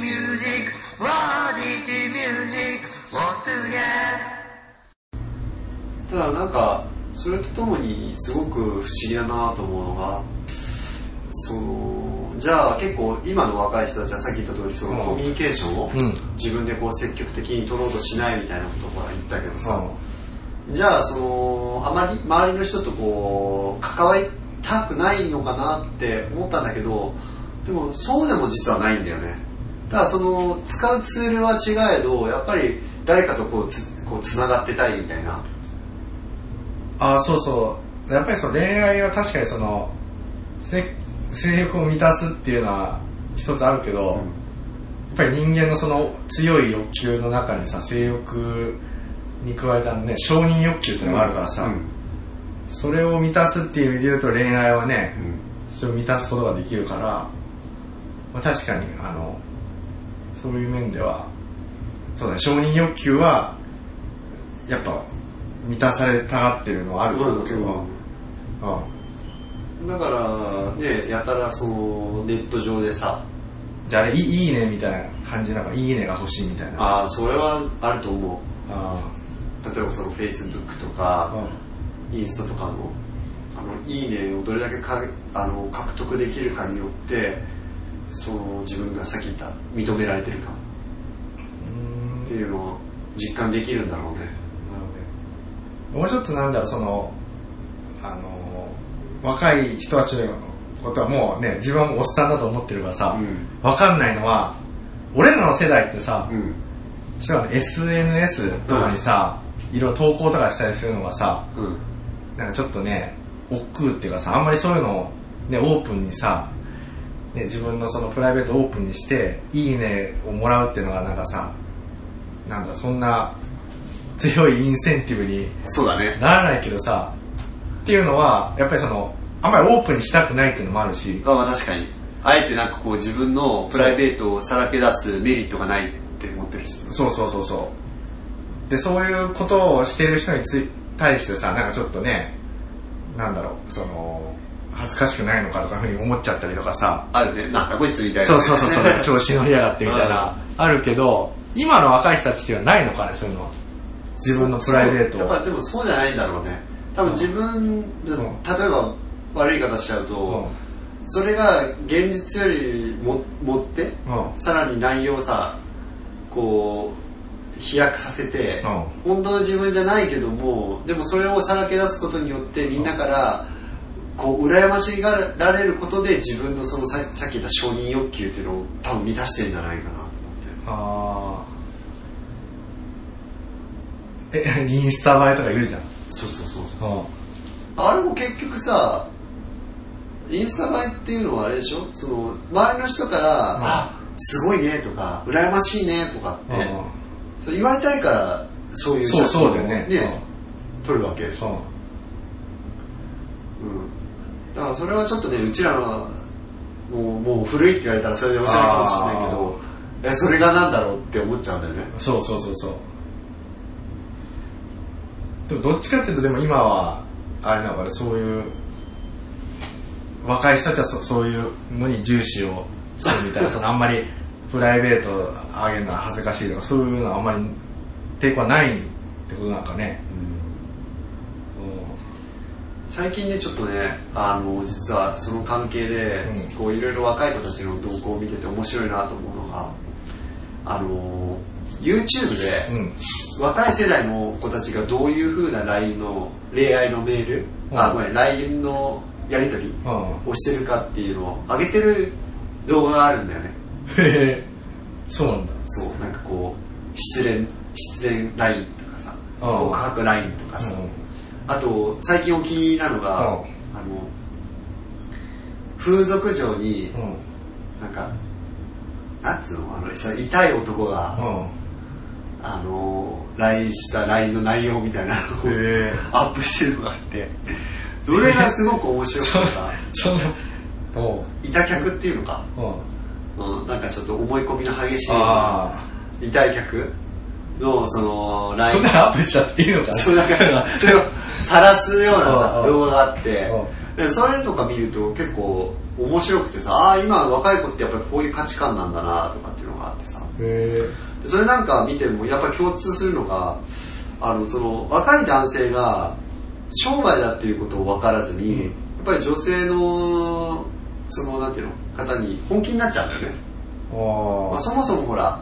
music, what is music, what to get。 ただなんかそれとともにすごく不思議だなと思うのが、じゃあ結構今の若い人たちはさっき言った通りそのコミュニケーションを自分でこう積極的に取ろうとしないみたいなことから言ったけどさ、じゃああまり周りの人とこう関わりたくないのかなって思ったんだけど、でもそうでも実はないんだよね。だから使うツールは違えどやっぱり誰かとこうつながってたいみたいな。 そうそう。やっぱり恋愛は確かに性欲を満たすっていうのは一つあるけど、やっぱり人間の強い欲求の中にさ、性欲に加えたね、承認欲求っていうのがあるからさ、それを満たすっていう意味で言うと恋愛はね、それを満たすことができるから、まあ、確かにそういう面ではそうだ、承認欲求はやっぱ満たされたがってるのはあると思うけど、 だからね、やたらネット上でさ、 じゃああれいいねみたいな感じなのか、いいねが欲しいみたいな。 それはあると思う。例えばFacebook とか、インスタとかのいいねをどれだけ獲得できるかによって自分がさっき言った認められてるかっていうのを実感できるんだろうね。 もうちょっと若い人たちのことはもうね、自分はもうおっさんだと思ってるからさ、分かんないのは俺らの世代ってさ、SNS とかにさ、いろいろ投稿とかしたりするのがさ、なんかちょっとね億劫っていうかさ、あんまりそういうのをねオープンにさ、ね、自分のプライベートをオープンにしていいねをもらうっていうのがなんかさ、なんだそんな強いインセンティブにならないけどさ、っていうのはやっぱりあんまりオープンにしたくないっていうのもあるし、 まあ確かにあえてなんかこう自分のプライベートをさらけ出すメリットがないって思ってるし、 でそういうことをしている人に対してさ、なんかちょっとね、なんだろう、恥ずかしくないのかとかいうふうに思っちゃったりとかさ、 あるね、なんかこいつみたいな、 そう調子乗りやがってみたいなあるけど、今の若い人たちはないのかね、そういうのは。自分のプライベートを。 やっぱでもそうじゃないんだろうね。多分自分、例えば悪い言い方しちゃうと、それが現実よりも持って、さらに内容をさ、こう飛躍させて、本当の自分じゃないけども、でもそれをさらけ出すことによってみんなからこう羨ましがられることで自分のさっき言った承認欲求っていうのを多分満たしてるんじゃないかなと思って。 インスタ映えとか言うじゃん。 そうあれも結局さ、インスタ映えっていうのはあれでしょ、周りの人からすごいねとか羨ましいねとかってそれ言われたいからそういう写真をね撮るわけでしょ。だからそれはちょっとね、うちらのもう古いって言われたらそれでおしゃれかもしれないけど、それがなんだろうって思っちゃうんだよね。 そうでもどっちかっていうと、でも今はあれなのかね、そういう若い人たちはそういうのに重視をするみたいなあんまりプライベートを上げるのは恥ずかしいとか、そういうのはあんまり抵抗はないってことなんかね。 最近ねちょっとね、実はその関係でこういろいろ若い子たちの動向を見てて面白いなと思うのが、YouTube で若い世代の子たちがどういう風な LINE の恋愛のメール、LINE のやり取りをしてるかっていうのを上げてる動画があるんだよね。 へえ、そうなんだ。 そう、なんかこう失恋 LINE とかさ、告白 LINE とかさ、あと最近お気に入りなのが、風俗嬢になんかなんつうの、痛い男がLINE した LINE の内容みたいなのをアップしてるのがあって、それがすごく面白くてさ、痛客っていうのか、なんかちょっと思い込みの激しい痛い客のそのラインこんなのアップしちゃっていいのかな。 そうなんかそれを晒すようなさ動画があって、でそれとか見ると結構面白くてさ、ああ今の若い子ってやっぱりこういう価値観なんだなとかっていうのがあってさ、でそれなんか見てもやっぱり共通するのがその若い男性が商売だっていうことを分からずに、やっぱり女性のそのなんていうの方に本気になっちゃうんだよね。まあ、そもそもほら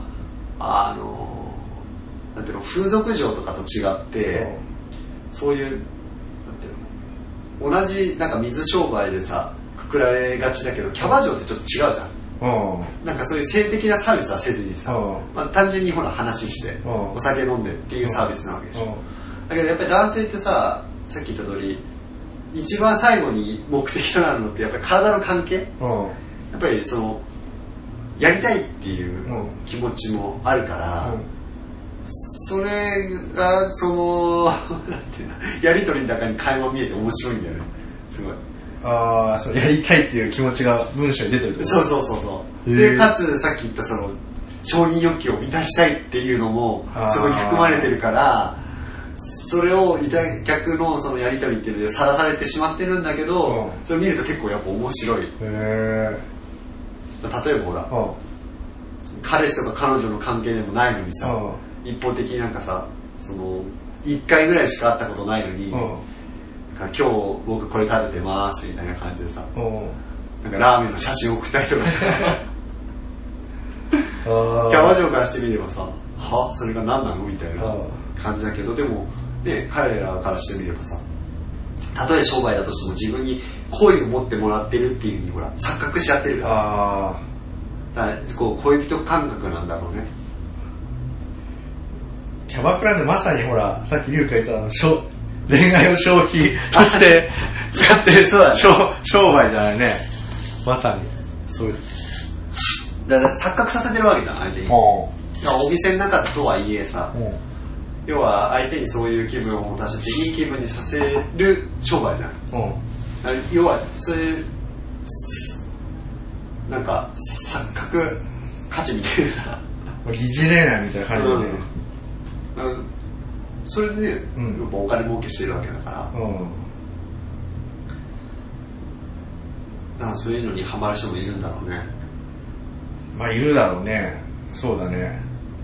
なんていうの風俗嬢とかと違って、そういうなんていうの同じなんか水商売でさくくられがちだけど、キャバ嬢ってちょっと違うじゃん。なんかそういう性的なサービスはせずにさ、まあ、単純にほら話してお酒飲んでっていうサービスなわけでしょ。だけどやっぱり男性ってさっき言った通り一番最後に目的となるのってやっぱり体の関係、やっぱりそのやりたいっていう気持ちもあるから、それがそのなんていうのやり取りの中に垣間見えて面白いんだよね。すごい。 そうやりたいっていう気持ちが文章に出てるってこと。 そうでかつさっき言ったその承認欲求を満たしたいっていうのもそこに含まれてるから、それを逆のそのやり取りっていうのでさらされてしまってるんだけど、それを見ると結構やっぱ面白い。例えばほら、彼氏とか彼女の関係でもないのにさ、一方的になんかさその1回ぐらいしか会ったことないのに、今日僕これ食べてますみたいな感じでさ、なんかラーメンの写真送ったりとかさキャバ嬢からしてみればさ、はそれが何なのみたいな感じだけど、でもね彼らからしてみればさ、たとえ商売だとしても自分に好意を持ってもらってるっていう風にほら錯覚しちゃってるから、だからこう恋人感覚なんだろうね。 キャバクラでまさにほらさっきリュウが言った恋愛を消費として使ってる商売じゃないね。まさにそういうだから錯覚させてるわけじゃん相手に。お店の中とはいえさ、要は相手にそういう気分を持たせていい気分にさせる商売じゃん。要はそういうなんか錯覚価値みたいなさ疑似恋愛みたいな感じでね、 それでね、やっぱお金儲けしてるわけだから、だからそういうのにハマる人もいるんだろうね。 まあいるだろうね。そうだね。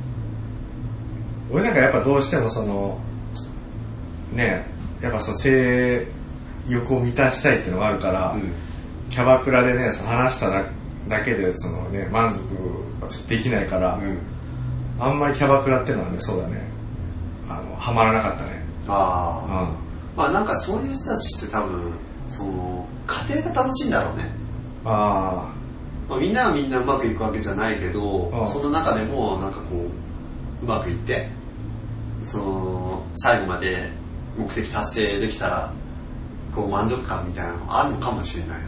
俺なんかやっぱどうしてもそのね、やっぱその性欲を満たしたいっていうのがあるから、キャバクラでねその話しただけでそのね満足はちょっとできないから、あんまりキャバクラっていうのはね、そうだね、ハマらなかったね。 まあなんかそういう人たちって多分その家庭が楽しいんだろうね。まあ、みんなはみんなうまくいくわけじゃないけど、その中でもなんかこううまくいってその最後まで目的達成できたらこう満足感みたいなのがあるのかもしれないね。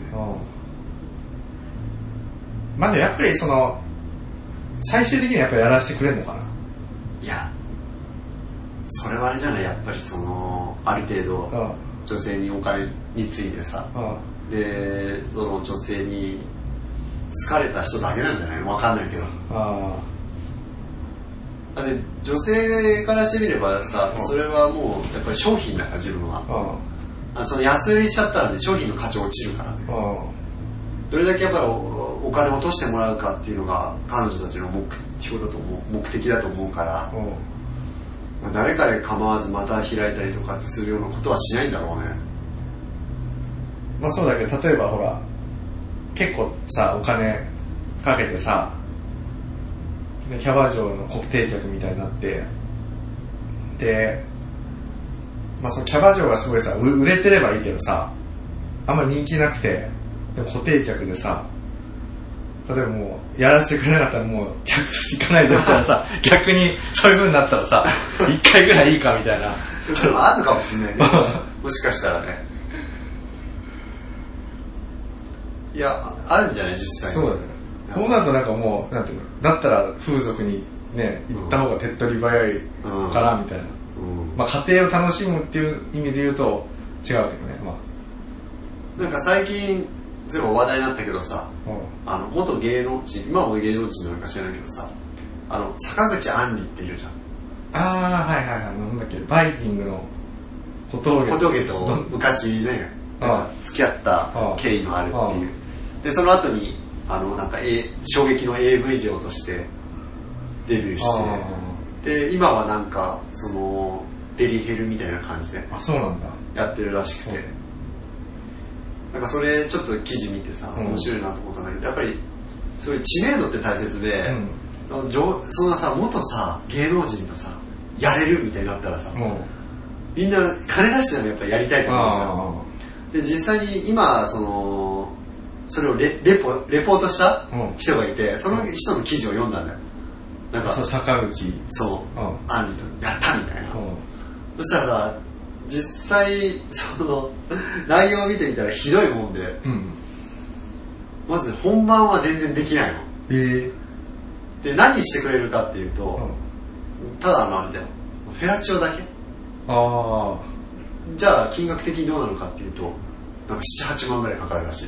まだやっぱりその最終的にはやっぱりやらせてくれるのかな。 いやそれはあれじゃない、やっぱりそのある程度女性にお金についてさ、でその女性に好かれた人だけなんじゃないの、分かんないけど。で女性からしてみればさ、それはもうやっぱり商品だから自分は、その安売りしちゃったらね商品の価値落ちるからね。どれだけやっぱりお金を落としてもらうかっていうのが彼女たちの目的だと思うから、誰かで構わずまた開いたりとかってするようなことはしないんだろうね。 まあそうだけど、例えばほら結構さお金かけてさキャバ嬢の国定客みたいになって、で、まあ、そのキャバ嬢がすごいさ売れてればいいけどさ、あんま人気なくてでも固定客でさ、例えばもうやらせてくれなかったらもう客として行かないぞみたいなさ逆にそういう風になったらさ一回ぐらいいいかみたいなそれもあるのかもしれないねもしかしたらね。いやあるんじゃない実際に。 そうだね。そうなるとなんかもうなんていうの、だったら風俗にね行った方が手っ取り早いかなみたいな、まあ家庭を楽しむっていう意味で言うと違うけどね。まあなんか最近全部話題になったけどさ、元芸能人、今も芸能人なのか知らないけどさ、坂口杏里っているじゃん。 ああ、はいはいはい、なんだっけ、バイキングの小峠と昔ね、付き合った経緯のあるっていう。で、その後に、なんか、衝撃の AV 女としてデビューして、で、今はなんか、デリヘルみたいな感じで、 そうなんだ。 やってるらしくて、なんかそれちょっと記事見てさ、面白いなと思ったんだけど、やっぱり、そういう知名度って大切で、そんなさ、元さ、芸能人とさ、やれるみたいになったらさ、みんな金出してでもやっぱりやりたいと思うんですよ。で、実際に今、それをレポートした人がいて、その人の記事を読んだんだよ。なんか、 坂口。 そう、アンリとやったみたいな。そしたらさ、実際、内容を見てみたらひどいもんで、まず本番は全然できないの。で、何してくれるかっていうと、ただあれだよ、フェラチオだけ。じゃあ金額的にどうなのかっていうと、なんか7、8万ぐらいかかるらしい。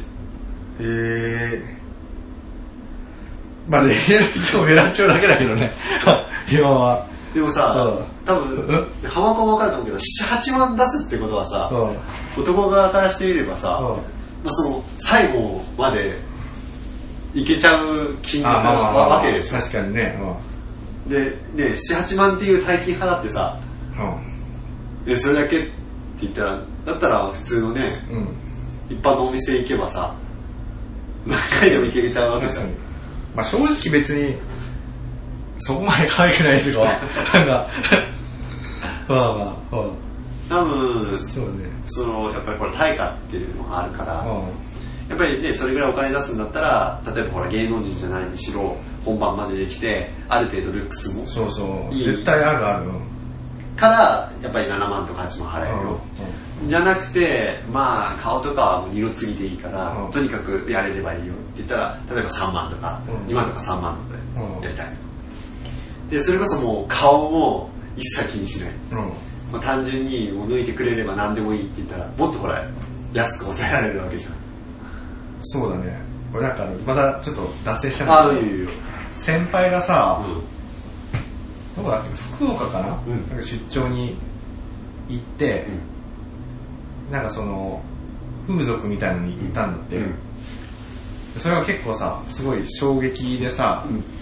まあね、フェラチオだけだけどね、今は。 でもさ、多分、ハマコも分かると思うけど、7、8万出すってことはさ、男側からしてみればさ、最後までいけちゃう金額なわけでしょ。 確かにね。 で、7、8万っていう大金払ってさ、それだけって言ったら、だったら普通のね、一般のお店行けばさ、何回でも行けちゃうわけじゃん。 まあ正直別に、そこまで可愛くないですよ。なんか、 多分、そうね。やっぱりこれ対価っていうのがあるから、やっぱりね、それぐらいお金出すんだったら、例えばほら芸能人じゃないにしろ、本番までできて、ある程度ルックスもいい。 絶対ある。 から、やっぱり7万とか8万払えるよ。じゃなくて、まあ、顔とかはもう二の次でいいから、とにかくやれればいいよって言ったら、例えば3万とか、2万とか3万とかでやりたい。で、それこそもう顔も一切気にしない。まあ、単純にもう抜いてくれれば何でもいいって言ったら、もっとほら、安く抑えられるわけじゃん。 そうだね。これなんか、まだちょっと脱線しちゃうんだけど、先輩がさ、どこだっけ、福岡かな、なんか出張に行って、なんか風俗みたいのに行ったんだって、それは結構さ、すごい衝撃でさ、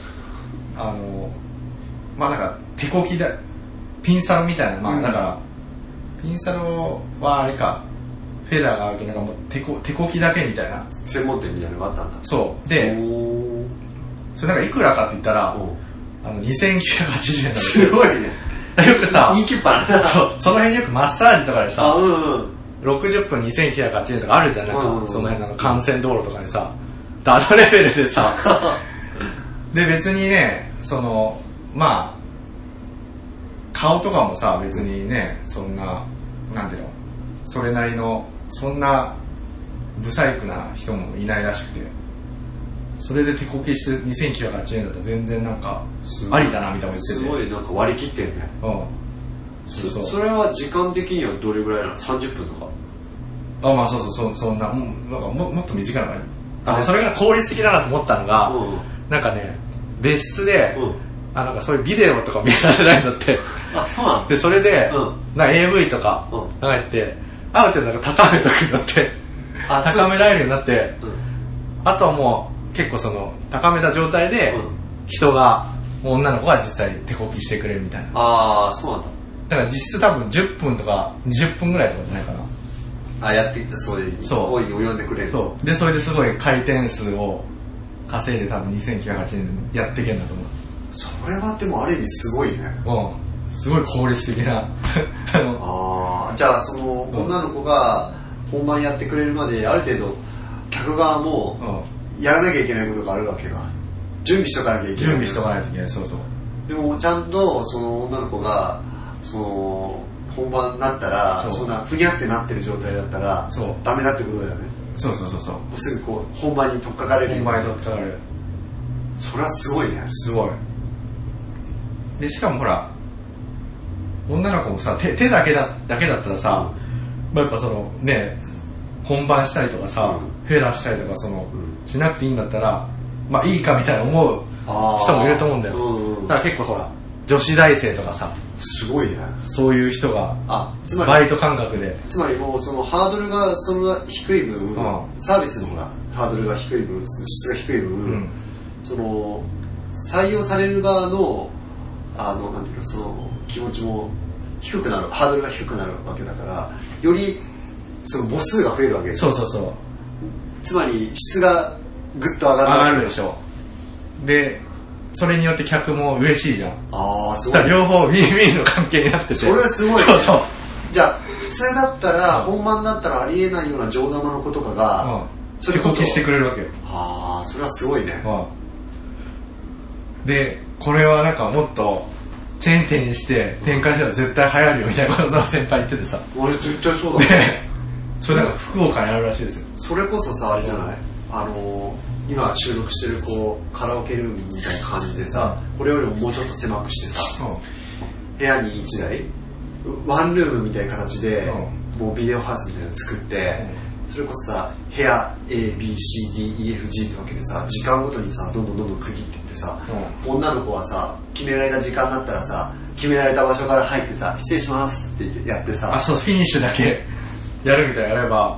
まあなんか手こきだ、ピンサロみたいな、まあだから、ピンサロはあれか、フェダーがあるけど、なんかもう手こきだけみたいな。 専門店みたいなのがあったんだ。 そう。で、それなんかいくらかって言ったら、2980円だ。 すごいね。 よくさ、 いいキュッパその辺よくマッサージとかでさ、60分2980円とかあるじゃん、なんか、その辺の幹線道路とかにさ、あのレベルでさ、で別にね、まあ、顔とかもさ、別にね、そんな、なんていうの、それなりの、そんな、不細工な人もいないらしくて、それで手こきして2980円だったら全然なんか、ありだなみたいな言ってて。 すごいなんか割り切ってるね。それは時間的にはどれぐらいなの ?30 分とか。 まあそうそんな、なんかもっと短いのかね。それが効率的だなと思ったのが、なんかね、別室で、なんかそういうビデオとか見させないんだって。 そうなの？ で、それで、なんか AV とか流れて、ある程度なんか高めとくんだって。高められるようになって、あとはもう結構高めた状態で、人が、女の子が実際手こきしてくれるみたいな。 そうなんだ。 だから実質多分10分とか20分ぐらいとかじゃないかな。 やっていったそういう行為に及んでくれる。 そう。で、それですごい回転数を稼いで多分2980円やっていけんだと思う。 それはでもある意味すごいね。 すごい効率的な。 じゃあ女の子が本番やってくれるまである程度客側もやらなきゃいけないことがあるわけか。準備しとかなきゃいけない。 準備しとかないといけない。そうそう。 でもちゃんと女の子が本番になったらそんなふにゃってなってる状態だったらダメだってことだよね。 そう。 すぐ本番に取っかかれる。 本番に取っかかれる。 それはすごいね。 すごい。でしかもほら、女の子もさ、手だけだったらさ、やっぱね、本番したりとかさ、フェラしたりとかしなくていいんだったら、まあいいかみたいな思う人もいると思うんだよ。だから結構ほら、 女子大生とかさ、 すごいね。 そういう人がバイト感覚で、 つまりもうそのハードルがそんな低い分、サービスの方がハードルが低い分、質が低い分、その採用される側のなんていうの、その気持ちも低くなる、ハードルが低くなるわけだから、よりその母数が増えるわけです。 そうそうそう。 つまり質がぐっと上がるでしょ。で、それによって客も嬉しいじゃん。 ああ、すごい。 両方ウィンウィンの関係になってて。 それはすごい、ね。 そうそう。 じゃあ普通だったら、本番だったらありえないような上玉の子とかが、 それこそしてくれるわけよ。 ああ、それはすごいね。 で、これはなんかもっとチェーン店にして展開したら絶対流行るよみたいなことを先輩言っててさ。 あれ絶対そうだね。 で、それなんか福岡にあるらしいですよ。 それこそさ、あれじゃない、今収録してるこうカラオケルームみたいな感じでさ、これよりももうちょっと狭くしてさ、部屋に1台ワンルームみたいな形で、もうビデオハウスみたいなの作って、それこそさ、部屋 A、B、C、D、E、F、G ってわけでさ、時間ごとにさ、どんどん区切っていってさ、女の子はさ、決められた時間だったらさ、決められた場所から入ってさ、失礼しますって言ってやってさ、 そう、フィニッシュだけやるみたいなやれば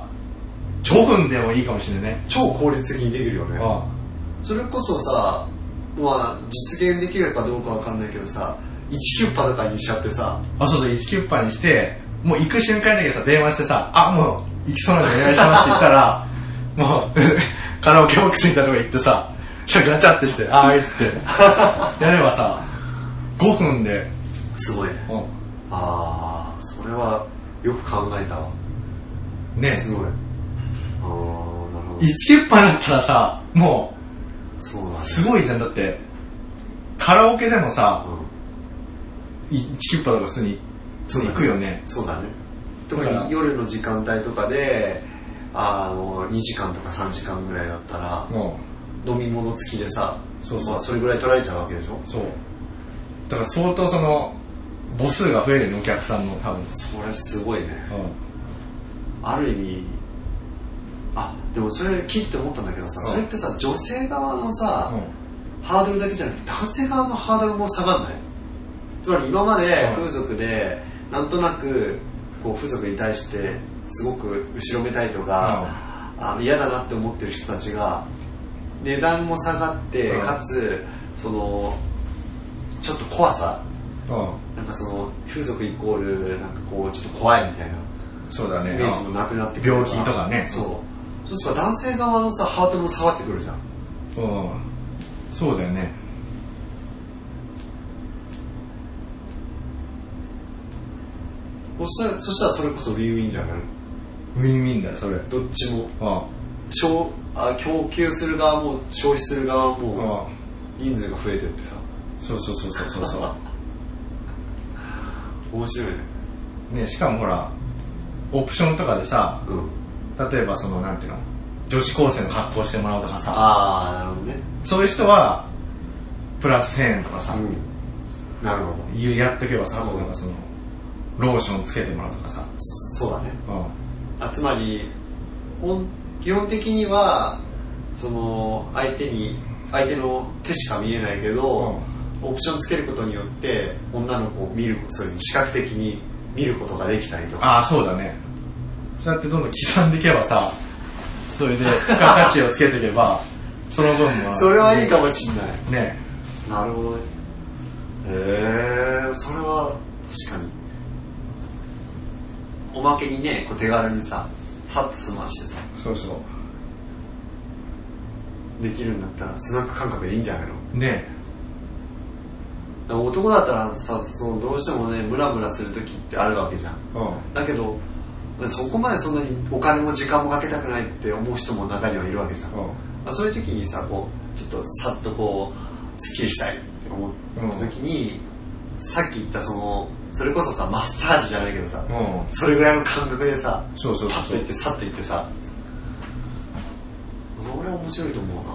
5分でもいいかもしれないね。 超効率的にできるよね。それこそさ、まあ実現できるかどうかわかんないけどさ、1キュッパとかにしちゃってさ、 そうそう、1キュッパにして、もう行く瞬間だけさ、電話してさ、もう行きそうなのでお願いしますって言ったらもうカラオケボックスみたいなとこ行ってさ、ガチャってして、あーいっつってやればさ、5分で。 すごいね。ああ、それはよく考えたわ。 ね。 すごい。ああ、なるほど。 1キュッパだったらさ、もう、 そうだね、 すごいじゃん。だって、カラオケでもさ、1キュッパとか普通に行くよね。 そうだね。特に夜の時間帯とかで、2時間とか3時間ぐらいだったら、飲み物付きでさ、そうそう、まあ、それぐらい取られちゃうわけでしょ。 そう。だから相当その母数が増えるね、お客さんの多分。 それすごいね。ある意味、でもそれ聞いて思ったんだけどさ、それってさ、女性側のさ、ハードルだけじゃなくて男性側のハードルも下がんない？つまり今まで風俗でなんとなくこう風俗に対してすごく後ろめたいとか、嫌だなって思ってる人たちが値段も下がって、かつそのちょっと怖さ、なんかその風俗イコールなんかこうちょっと怖いみたいな、 そうだね、 イメージもなくなってくる。 病気とかね。 そうすると男性側のさハードルも下がってくるじゃん。 そうだよね。 そしたらそれこそウィンウィンじゃない？ ウィンウィンだよそれ。 どっちも。供給する側も消費する側も人数が増えてってさ。そう面白いね。 しかもほらオプションとかでさ、例えばそのなんていうの、女子高生の格好してもらうとかさ、 なるほどね。 そういう人はプラス1000円とかさ、 なるほど。 やっとけばさ、なんかそのローションつけてもらうとかさ。 そうだね。つまり基本的にはその相手の手しか見えないけど、オプションつけることによって女の子を見る、そういう視覚的に見ることができたりとか。 そうだね。そうやってどんどん刻んでいけばさ、それで付加価値をつけていけばその分はそれはいいかもしんないね。 なるほどね。それは確かにおまけにね、こう手軽にさっと済ましてさ、できるんだったらスナック感覚でいいんじゃないのね。 男だったらさ、どうしてもねムラムラする時ってあるわけじゃん。だけどそこまでそんなにお金も時間もかけたくないって思う人も中にはいるわけじゃん。そういう時にさ、こうちょっとさっとこうスッキリしたいって思った時に、さっき言ったそれこそさマッサージじゃないけどさ、それぐらいの感覚でさ、パッといってさっといってさ、俺は面白いと思う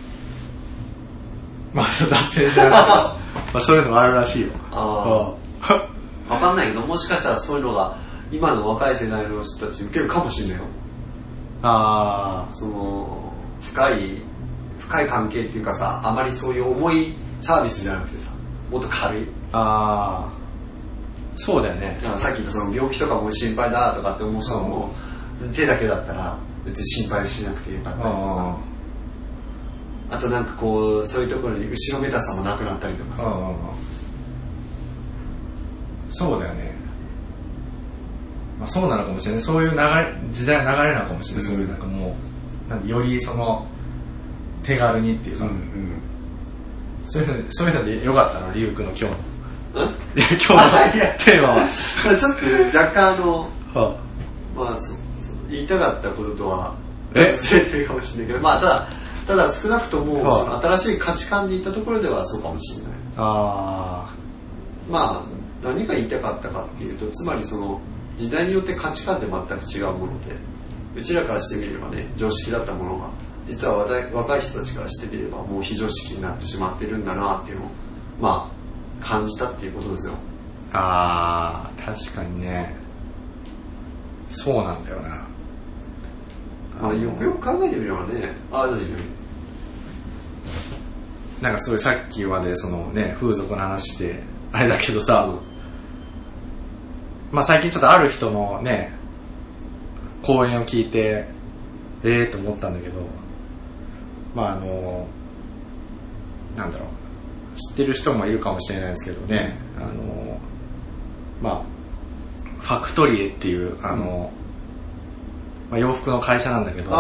な。 脱線じゃなくてそういうのがあるらしいよ。 分かんないけど、もしかしたらそういうのが今の若い世代の人たち受けるかもしれないよ。その深い関係っていうかさ、あまりそういう重いサービスじゃなくてさ、 もっと軽い。 ああ、そうだよね。 さっき言ったその病気とかも心配だとかって思う人も、手だけだったら別に心配しなくてよかったりとか、あとなんかこうそういうところに後ろめたさもなくなったりとかさ、 そうだよね。まあそうなのかもしれない。そういう時代の流れなのかもしれない。そういうなんかもうよりその手軽にっていうか、そういうのでよかったの、リュウクの今日のテーマはちょっと若干まあ言いたかったこととはずれてるかもしれないけど、まあただ少なくともその新しい価値観でいったところではそうかもしれない。まあ何が言いたかったかっていうと、つまりその時代によって価値観で全く違うもので、うちらからしてみればね常識だったものが実は若い人たちからしてみればもう非常識になってしまってるんだなっていうのをまあ感じたっていうことですよ。 ああ、確かにね。そうなんだよな。 まあ、よくよく考えてみればね、 なんかすごいさっきまでそのね風俗の話であれだけどさ、まあ最近ちょっとある人のね講演を聞いてと思ったんだけど、まあなんだろう、知ってる人もいるかもしれないですけどね、まあファクトリエっていうまあ、洋服の会社なんだけど、違う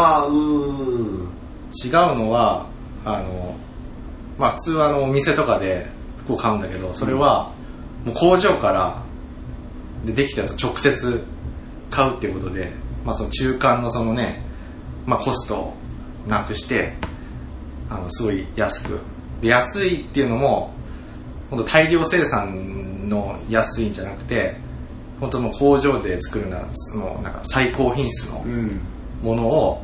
のはまあ普通はお店とかで服を買うんだけど、それはもう工場からできたやつを直接買うっていうことで、まあその中間のそのね、まあコストをなくしてすごい安くで、安いっていうのも本当大量生産の安いんじゃなくて、本当もう工場で作るのはなんか最高品質のものを、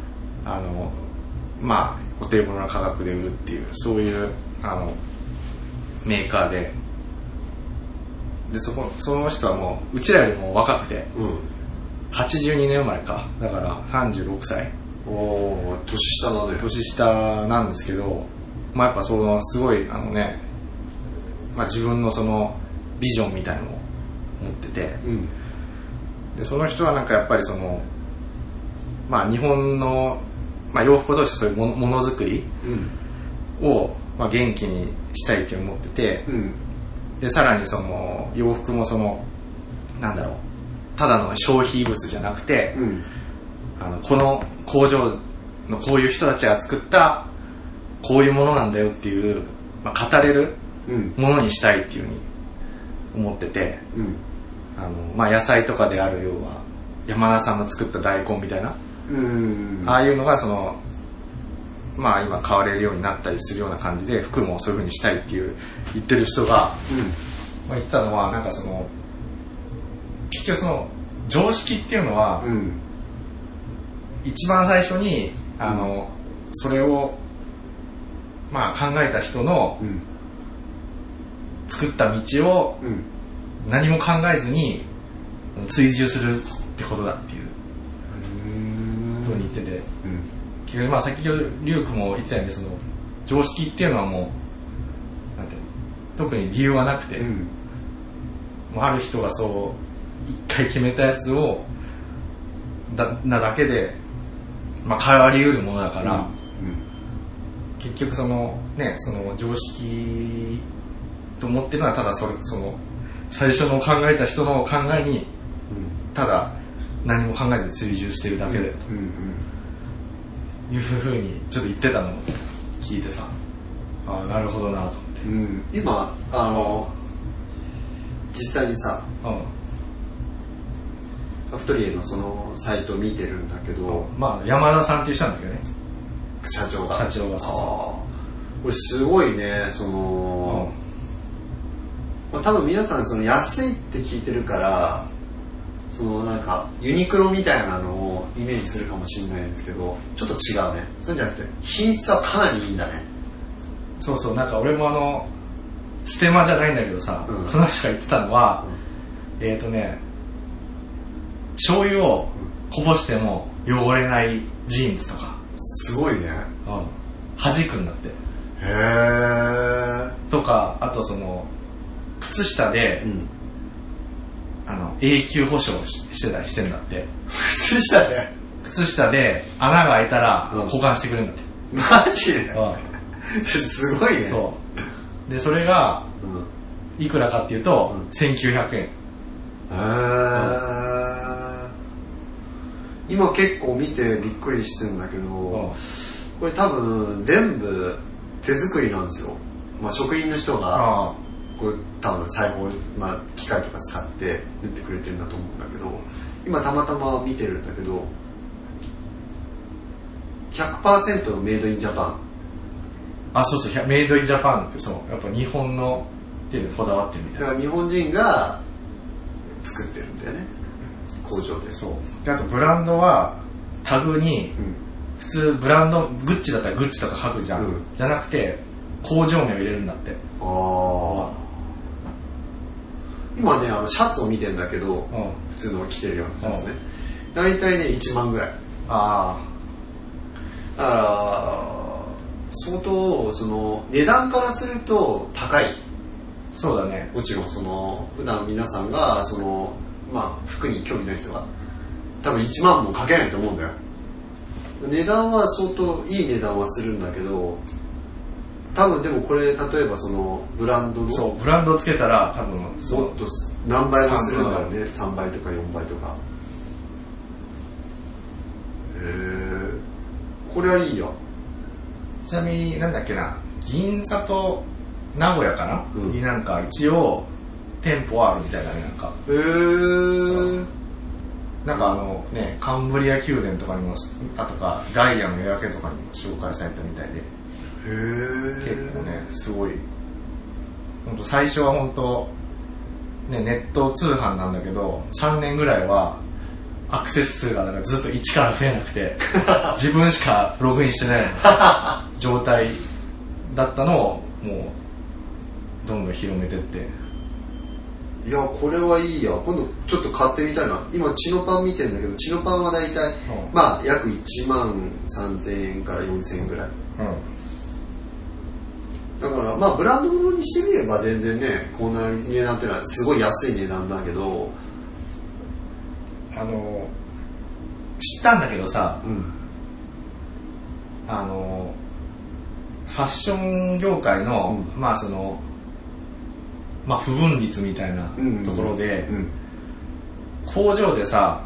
まあお手頃な価格で売るっていう、そういうメーカーで、その人はもううちらよりも若くて、82年生まれか、だから36歳。 年下だね。 年下なんですけど、まあやっぱそのすごいまあ自分のそのビジョンみたいなのを持ってて、でその人はなんかやっぱりそのまあ日本の、まあ、洋服としてそういうものづくりを、まあ、元気にしたいって思ってて、でさらにその洋服もそのなんだろう、ただの消費物じゃなくて、この工場のこういう人たちが作ったこういうものなんだよっていう、まあ、語れるものにしたいっていうふうに思ってて、まあ、野菜とかであるようは山田さんの作った大根みたいな、ああいうのがそのまあ今買われるようになったりするような感じで、服もそういう風にしたいっていう言ってる人が、まあ、言ってたのはなんかその結局その常識っていうのは、一番最初にそれをまあ考えた人の作った道を何も考えずに追従するってことだっていうふうに言ってて、結局まあ先ほどリュウクも言ってたように、その常識っていうのはもうなんて特に理由はなくて、もうある人がそう一回決めたやつをなだけで、まあ、変わりうるものだから、結局そのね、その常識と思ってるのはただその最初の考えた人の考えにただ何も考えずに追従してるだけで、いうふうにちょっと言ってたのを聞いてさ、ああなるほどなと思って、 今実際にさ、ファクトリエのそのサイトを見てるんだけど、 まあ山田さんっていう人なんだけどね、 社長がそうこれすごいね、その、まあ、多分皆さんその安いって聞いてるからそのなんかユニクロみたいなのをイメージするかもしれないんですけど、ちょっと違うね。そうじゃなくて品質はかなりいいんだね。 そうそう、なんか俺もステマじゃないんだけどさ、その人が言ってたのは、醤油をこぼしても汚れないジーンズとか、 すごいね。 弾くんだって。 へー。 とか、あとその靴下で、 うん、 永久保証してたりしてんだって。 靴下で穴が開いたら交換してくれるんだって。 マジで？すごいね。 そうでそれがいくらかっていうと、1900円。 今結構見てびっくりしてるんだけど、これ多分全部手作りなんですよ。まあ、職人の人がこれ多分裁縫、まあ、機械とか使って縫ってくれてるんだと思うんだけど、今たまたま見てるんだけど 100% のメイドインジャパン。 あ、そうそう、メイドインジャパンってそうやっぱ日本のっていうのこだわってるみたいな。 だから日本人が作ってるんだよね、工場で。 そうで、あとブランドはタグに、普通ブランドグッチだったらグッチとか書くじゃん、じゃなくて工場名を入れるんだって。 今ねシャツを見てんだけど、普通の着てるようなシャツね、だいたいね1万ぐらい。だから相当その値段からすると高い。 そうだね。 もちろんその普段皆さんがその、まあ、服に興味ない人は多分1万もかけないと思うんだよ。値段は相当いい値段はするんだけど、多分でもこれ例えばそのブランドの、 そうブランドつけたら多分もっと何倍もするんだろうね。3倍とか4倍とか。これはいいよ。 ちなみになんだっけな、銀座と名古屋かな、になんか一応店舗はあるみたいだね。なんかね、カンブリア宮殿とかにも、あとかガイアの夜明けとかにも紹介されたみたいで、結構ねすごい。本当最初は本当ねネット通販なんだけど、3年ぐらいはアクセス数がだからずっと1から増えなくて自分しかログインしてない状態だったのをもうどんどん広めてって。 いやこれはいいや。今度ちょっと買ってみたいな。今チノパン見てるんだけど、チノパンはだいたいまあ約1万3000円から4000円ぐらい、だからまあブランド物にしてみれば全然ね、こんな値段っていうのはすごい安い値段だけど、 知ったんだけどさ、ファッション業界の、まあそのまあ不分率みたいなところで、工場でさ、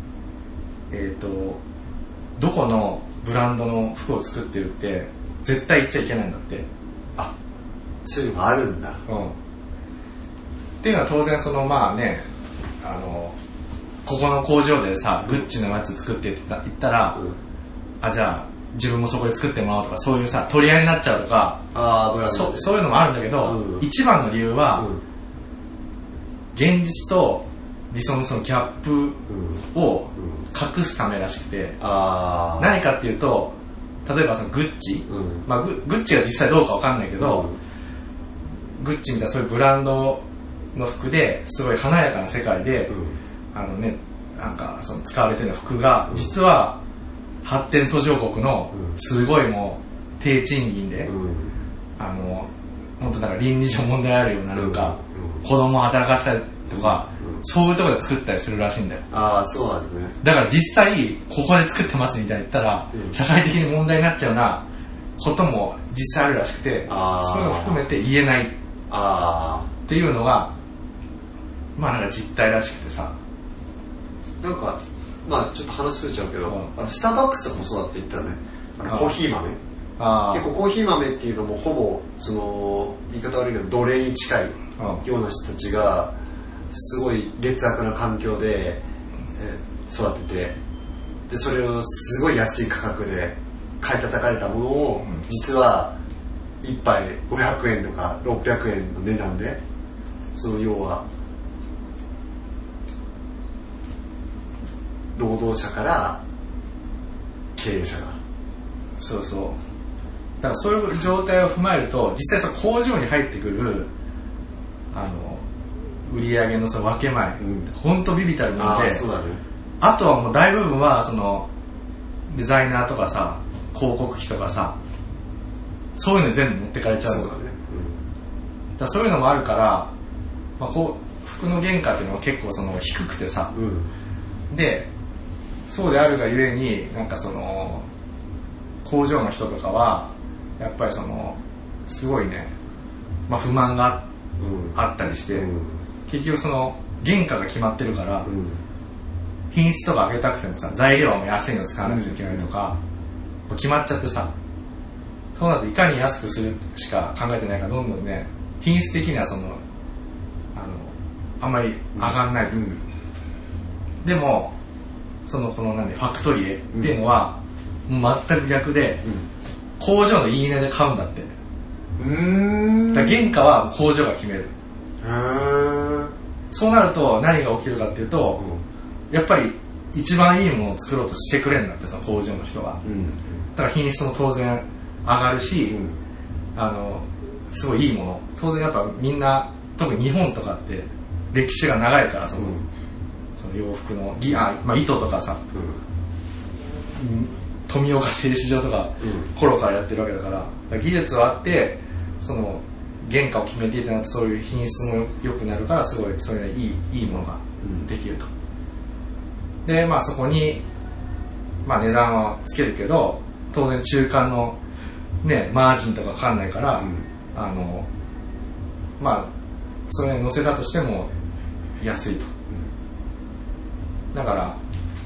どこのブランドの服を作ってるって絶対言っちゃいけないんだって。 あ、そういうのがあるんだ。 っていうのは当然そのまあね、ここの工場でさグッチのやつ作ってって言ったら、あ、じゃあ自分もそこで作ってもらおうとか、そういうさ取り合いになっちゃうとか、そういうのもあるんだけど、一番の理由は、現実と理想のそのギャップを隠すためらしくて、何かっていうと、例えばそのグッチ、まあ、グッチが実際どうかわかんないけど、グッチみたいなそういうブランドの服ですごい華やかな世界で、なんかその使われてる服が実は発展途上国のすごいもう低賃金で、本当なんか倫理上問題あるような、なんか子供を働かせたりとか、そういうところで作ったりするらしいんだよ。 そうなんだね。 だから実際ここで作ってますみたいに言ったら、社会的に問題になっちゃうようなことも実際あるらしくて、そういうのを含めて言えないっていうのがまあなんか実態らしくてさ。 なんかまあちょっと話すれちゃうけど、スターバックスもそうだって言ったね。コーヒー豆、結構コーヒー豆っていうのもほぼその言い方悪いけど奴隷に近いような人たちがすごい劣悪な環境で、育てて、でそれをすごい安い価格で買い叩かれたものを、実は1杯500円とか600円の値段で、その要は労働者から経営者が、 そうそう、だからそういう状態を踏まえると、実際その工場に入ってくる売り上げのその分け前、本当ビビたるもので、あとはもう大部分はそのデザイナーとかさ、広告費とかさ、そういうの全部持ってかれちゃう。 だそういうのもあるから、まあ、こう服の原価っていうのは結構その低くてさ、でそうであるがゆえになんかその工場の人とかはやっぱりそのすごいね、まあ、不満があったりして、結局その原価が決まってるから、品質とか上げたくてもさ材料はもう安いの使わなきゃいけないとか、決まっちゃってさ、そうなるといかに安くするしか考えてないからどんどんね品質的にはそのあんまり上がんない、でもそのこのファクトリエっていうのは、もう全く逆で、工場のいいねで買うんだって。だから原価は工場が決める。そうなると何が起きるかっていうと、やっぱり一番いいものを作ろうとしてくれるんだって、その工場の人は。だから品質も当然上がるし、すごいいいもの。当然やっぱみんな、特に日本とかって歴史が長いから、その洋服のまあ、糸とかさ、富岡製糸場とか頃からやってるわけだから、技術はあってその原価を決めていてなって、そういう品質も良くなるから、すごいそれでいいものができると。でまあそこに、まあ、値段はつけるけど、当然中間のねマージンとかかかんないから、まあそれに乗せたとしても安いと。だから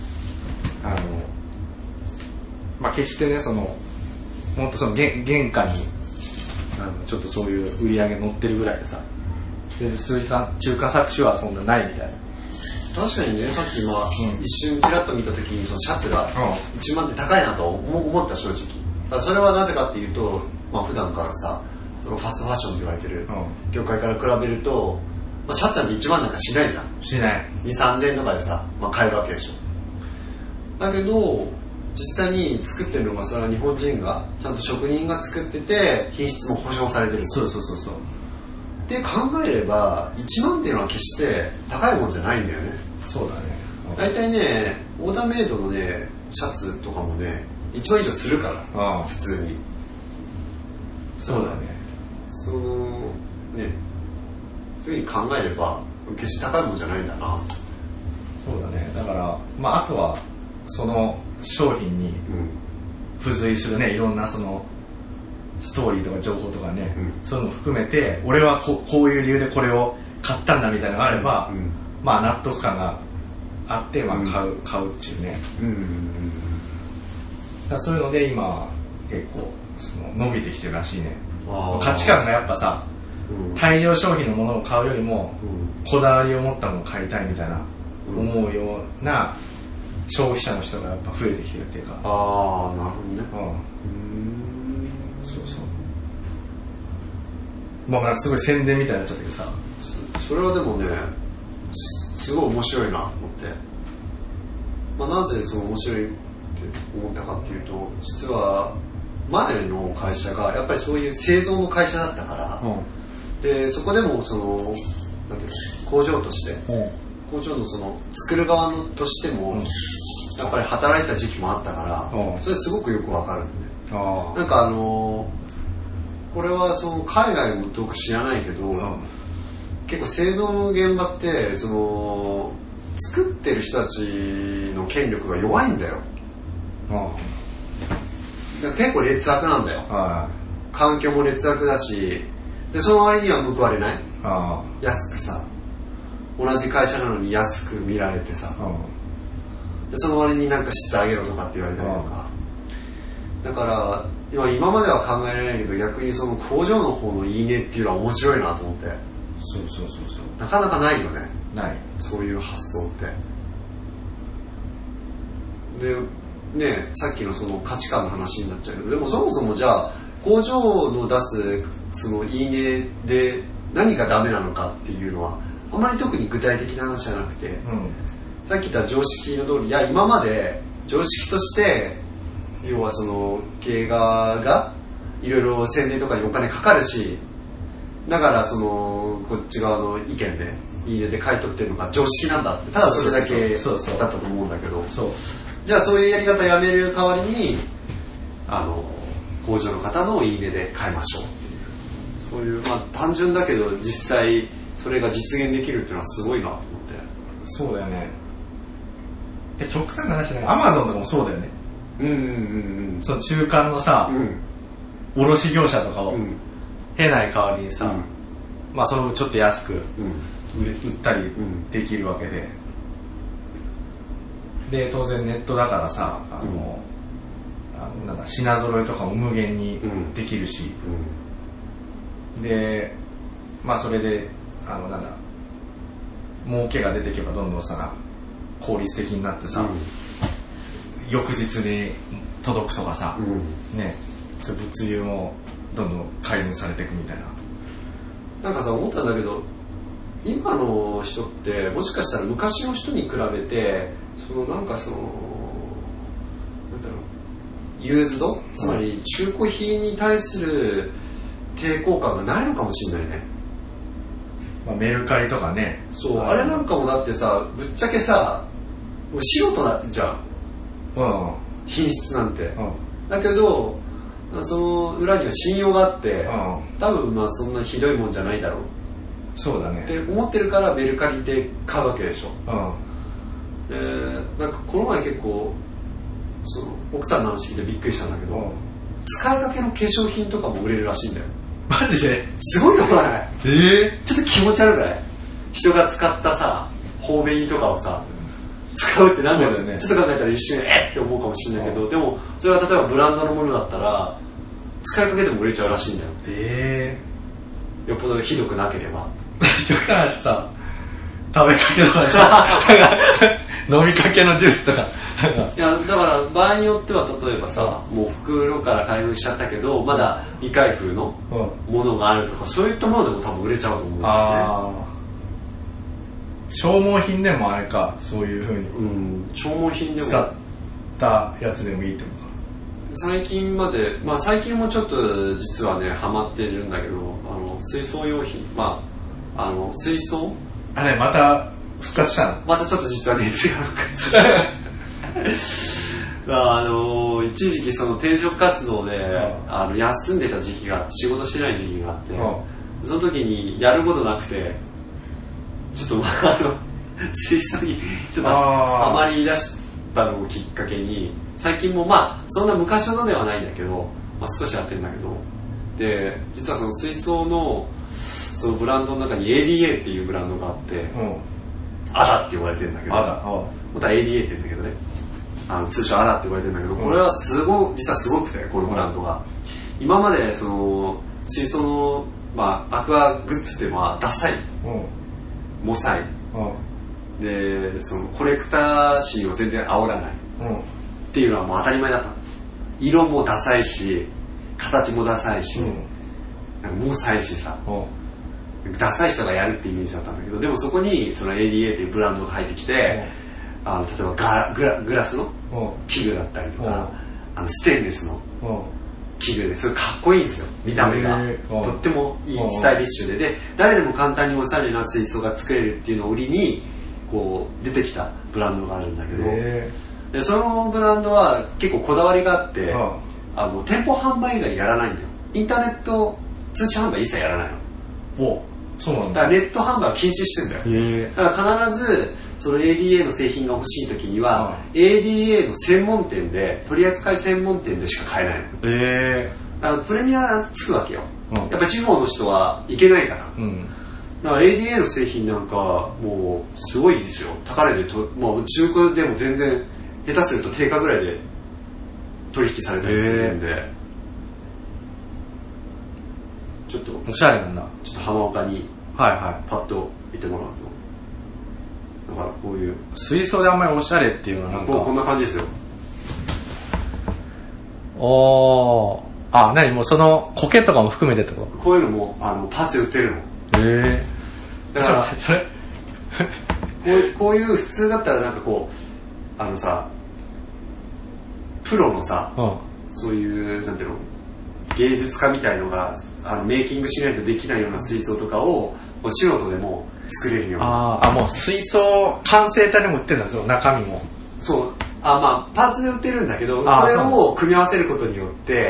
まあ、決してねそのもっとその原価にちょっとそういう売り上げ乗ってるぐらいでさ、で中間搾取はそんなないみたいな。 確かにね、さっき一瞬ちらっと見た時にそのシャツが1万って高いなと思った正直。だからそれはなぜかっていうと、まあ、普段からさそのファストファッションって言われてる業界から比べると、まあ、シャツなんて1万なんかしないじゃん。 しない。 2、3000円とかでさ、まあ、買えるわけでしょ。だけど実際に作ってるのが、それは日本人がちゃんと職人が作ってて品質も保証されてる。 そうって考えれば1万っていうのは決して高いもんじゃないんだよね。 そうだね。 大体ねオーダーメイドのねシャツとかもね1万以上するから普通に。 そうだね。 そういうふうに考えれば決して高いもんじゃないんだな。 そうだね。だからまああとはその商品に付随するね、いろんなそのストーリーとか情報とかね、そういうのを含めて、俺はこういう理由でこれを買ったんだみたいなのがあれば、まあ納得感があって、まあ買うっていうね。だそういうので今結構その伸びてきてるらしいね。価値観がやっぱさ、大量消費のものを買うよりも、こだわりを持ったものを買いたいみたいな思うような消費者の人がやっぱ増えてきてるっていうか。 なるほどね。 そう。まあすごい宣伝みたいになっちゃったけどさ。 それはでもね、すごい面白いなと思って。まあなぜその面白いって思ったかっていうと、実は前の会社がやっぱりそういう製造の会社だったから、でそこでもそのなんていうの工場として。工場のその作る側のとしてもやっぱり働いた時期もあったから、それすごくよくわかるんだね。なんかこれはその海外もどうか知らないけど、結構製造の現場ってその作ってる人たちの権力が弱いんだよ。結構劣悪なんだよ。環境も劣悪だし、でその割には報われない。安くさ、同じ会社なのに安く見られてさ、でその割になんか質上げろとかって言われたりとか、だから今までは考えられないけど、逆にその工場の方のいいねっていうのは面白いなと思って。 そうなかなかないよね。 ない。 そういう発想ってでね、さっきのその価値観の話になっちゃうけど、でもそもそもじゃあ工場の出すそのいいねで何がダメなのかっていうのはあまり特に具体的な話じゃなくて、さっき言った常識の通り、いや今まで常識として要はその経営側がいろいろ宣伝とかにお金かかるし、だからそのこっち側の意見でいいねで買い取ってるのが常識なんだって、ただそれだけだったと思うんだけど、じゃあそういうやり方やめる代わりに工場の方のいいねで買いましょうっていう、 そういうまあ単純だけど実際それが実現できるっていうのはすごいなと思って。 そうだよね。で極端な話ね、アマゾンとかもそうだよね。その中間のさ、卸業者とかを経ない代わりにさ、まあそのちょっと安く売ったりできるわけで、で当然ネットだからさ、なんだ品揃えとかも無限にできるし、でまあそれでなんだ儲けが出てけばどんどんさ効率的になってさ、翌日に届くとかさ、ね、そういう物流もどんどん改善されていくみたいな。 なんかさ思ったんだけど、今の人ってもしかしたら昔の人に比べてなんだろうユーズド、つまり中古品に対する抵抗感がないのかもしれないね。 まあ、メルカリとかね。 そう、あれなんかもだってさ、ぶっちゃけさ素人だじゃん、品質なんて、だけどその裏には信用があって、多分まあそんなひどいもんじゃないだろう。 そうだねって思ってるからメルカリで買うわけでしょ。なんかこの前結構その奥さんの話でびっくりしたんだけど、使いかけの化粧品とかも売れるらしいんだよ。 マジですごいよこれ。ちょっと気持ち悪くない？人が使ったさ頬紅とかをさ使うってなんだよね。ちょっと考えたら一瞬って思うかもしれないけど、でもそれは例えばブランドのものだったら使いかけても売れちゃうらしいんだよ。よっぽどひどくなければ。 極端な話さ、食べかけとかさ飲みかけのジュースとかいやだから場合によっては例えばさ、もう袋から開封しちゃったけどまだ未開封のものがあるとか、そういったものでも多分売れちゃうと思うんだよね。 消耗品でもあれか、そういう風に消耗品でも使ったやつでもいいってことか。 最近まで、まあ最近もちょっと実はねハマってるんだけど、水槽用品、水槽あれまた復活したの？ またちょっと実は熱が復活した一時期その転職活動で休んでた時期があって、仕事してない時期があって、その時にやることなくてちょっと水槽にちょっとハマり出したのをきっかけに、最近もまあそんな昔ほどではないんだけど、少しやってるんだけど、で実はその水槽のそのブランドの中に ADA っていうブランドがあって、アダって呼ばれてるんだけど、また ADA って言うんだけどね、通称アダって呼ばれてるんだけど、これは実はすごくて、このブランドが今までその水槽の、アクアグッズっていうのはダサい、モサイで、そのコレクター心を全然煽らないっていうのはもう当たり前だった。色もダサいし形もダサいし、なんかモサいしさ、ダサい人がやるってイメージだったんだけど、でもそこにその ADA っていうブランドが入ってきて、例えばグラスの器具だったりとか、ステンレスの器具で、それかっこいいんですよ、見た目がとってもいいスタイリッシュで、誰でも簡単におしゃれな水槽が作れるっていうのを売りにこう出てきたブランドがあるんだけど、でそのブランドは結構こだわりがあって、店舗販売以外やらないんだよ。インターネット通信販売一切やらないの。 そうなんだ。だからネット販売は禁止してんだよ。だから必ずその ADA の製品が欲しい時には、ADA の専門店で、取扱専門店でしか買えないの。だからプレミアつくわけよ。やっぱり地方の人は行けないから。だから ADA の製品なんかもうすごいですよ。高値で中古でも全然下手すると定価ぐらいで取引されたりするんで、ちょっとおしゃれなんだ。 ちょっと浜岡にパッと行ってもらうと、だからこういう水槽であんまりおしゃれっていうのはなんかこんな感じですよ。 何もうその苔とかも含めてってこと？ こういうのもパーツで売ってるの。だからそれこういう普通だったらなんかこうさ、プロのさ、そういうなんていうの、芸術家みたいのがメイキングしないとできないような水槽とかを素人でも作れるような。 もう水槽完成体でも売ってるんだぞ、中身も。 そう、パーツで売ってるんだけど、これを組み合わせることによって